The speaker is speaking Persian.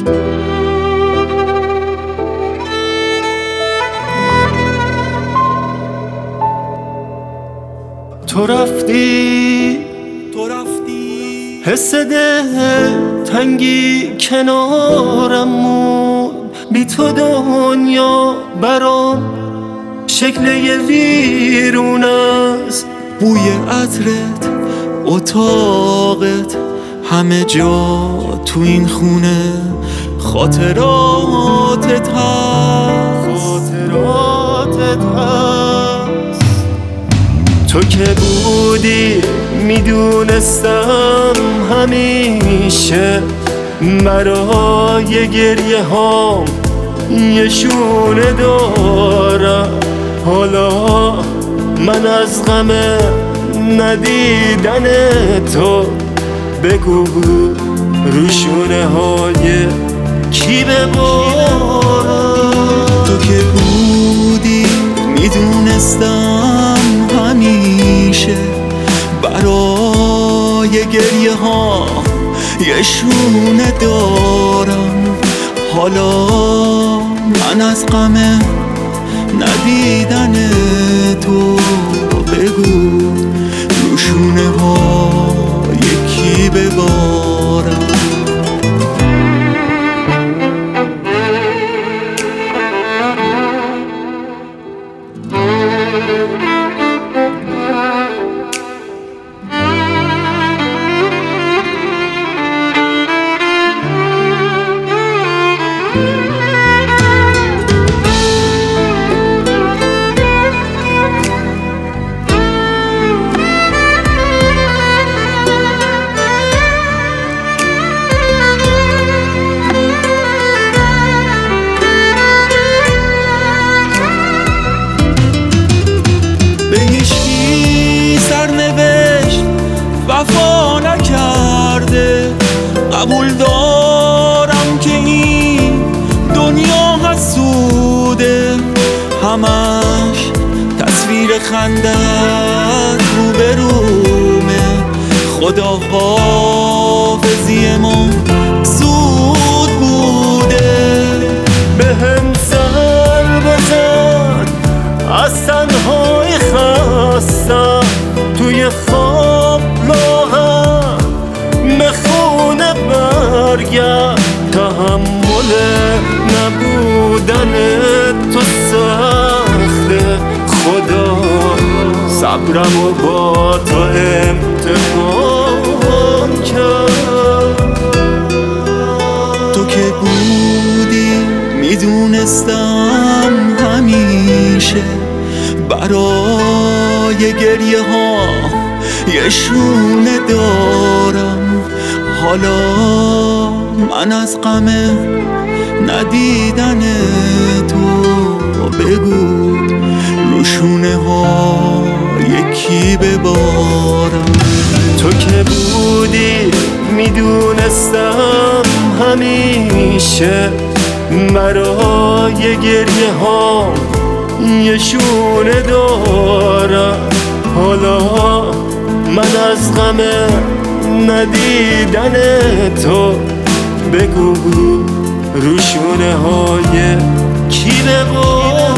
تو رفتی حس دل تنگی کنارم مون، بی تو دنیا برام شکل یه ویرون است. بوی عطرت، اتاقت، همه جا تو این خونه خاطراتت هست. تو که بودی میدونستم همیشه برای گریه هام یه شونه دارم. حالا من از غم ندیدن تو بگو رو شونه های کی ببارم. تو که بودی میدونستم همیشه برای گریه ها یه شونه دارم. حالا من از غم ندیدن تو بگو رو شونه ها یکی ببارم. وفا نکرده، قبول دارم که این دنیا حسوده، همش تصویر خندت رو به رومه. خدا حافظی ما زود بوده. به هم سر بزن از تنهای خستم، توی خواب راهم مخونه برگرد. تحمل نبودن تو سخته، خدا صبرمو با تو امتحان کرد. تو که بودی میدونستم همیشه برای گریه ها یه شونه دارم. حالا من از غم ندیدن تو بگو رو شونه ها یکی ببارم. تو که بودی میدونستم همیشه برای گریه ها یه شونه دارم. حالا من از غم ندیدن تو بگو رو شونه های کی ببارم.